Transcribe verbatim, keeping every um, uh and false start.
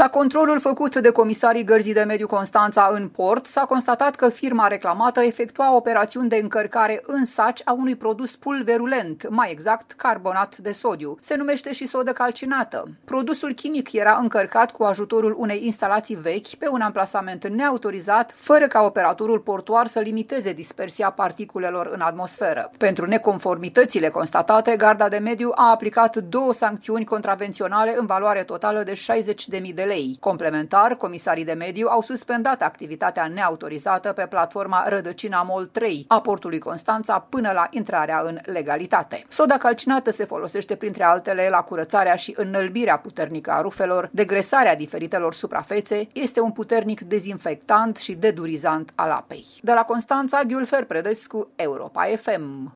La controlul făcut de comisarii Gărzii de Mediu Constanța în port, s-a constatat că firma reclamată efectua operațiuni de încărcare în saci a unui produs pulverulent, mai exact carbonat de sodiu. Se numește și sodă calcinată. Produsul chimic era încărcat cu ajutorul unei instalații vechi pe un amplasament neautorizat, fără ca operatorul portuar să limiteze dispersia particulelor în atmosferă. Pentru neconformitățile constatate, Garda de Mediu a aplicat două sancțiuni contravenționale în valoare totală de șaizeci de mii de lei. Complementar, comisarii de mediu au suspendat activitatea neautorizată pe platforma Rădăcina Mol trei a portului Constanța până la intrarea în legalitate. Soda calcinată se folosește printre altele la curățarea și înălbirea puternică a rufelor, degresarea diferitelor suprafețe, este un puternic dezinfectant și dedurizant al apei. De la Constanța, Ghiulfer Predescu, Europa F M.